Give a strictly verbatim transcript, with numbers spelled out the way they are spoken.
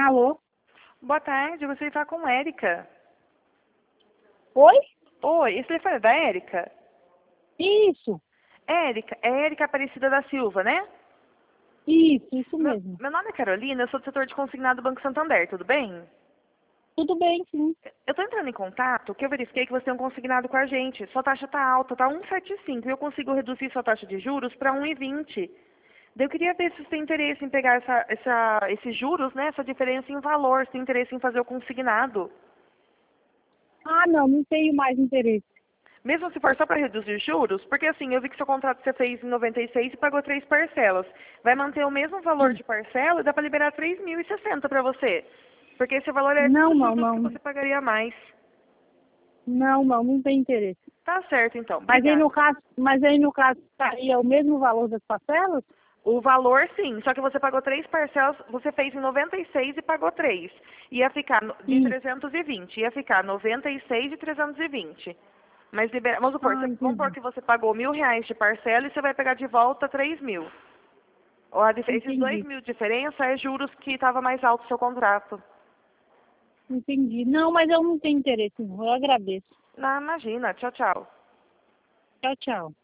Alô? Boa tarde, você está com Érica. Oi? Oi, esse telefone é da Érica? Isso, Érica, é Érica Aparecida da Silva, né? isso, isso Meu, mesmo. meu nome é Carolina, eu sou do setor de consignado do Banco Santander, tudo bem? Tudo bem, sim. Eu estou entrando em contato porque eu verifiquei que você tem um consignado com a gente. Sua taxa está alta, está um vírgula setenta e cinco e eu consigo reduzir sua taxa de juros para um vírgula vinte. Daí eu queria ver se você tem interesse em pegar essa, essa, esses juros, né, essa diferença em valor, se tem interesse em fazer o consignado. Ah, não, não tenho mais interesse. Mesmo se for só para reduzir juros, porque assim, eu vi que seu contrato você fez em noventa e seis e pagou três parcelas. Vai manter o mesmo valor Sim. de parcela e dá para liberar três mil e sessenta para você. Porque esse valor é Não, dos não, juros que não. você pagaria mais. Não, não, não tem interesse. Tá certo, então. Mas aí Obrigada. no caso, mas aí no caso estaria o mesmo valor das parcelas? O valor, sim, só que você pagou três parcelas, você fez em noventa e seis e pagou três. Ia ficar no- de Sim. trezentos e vinte, ia ficar noventa e seis e trezentos e vinte. Mas libera, vamos supor, Ah, você- vamos supor entendi. que você pagou mil reais de parcela e você vai pegar de volta três mil. Ó, a dif- Esses dois Entendi. mil de diferença é juros que estava mais alto o seu contrato. Entendi. Não, mas eu não tenho interesse, não. Eu agradeço. Não, imagina. Tchau, tchau. Tchau, tchau.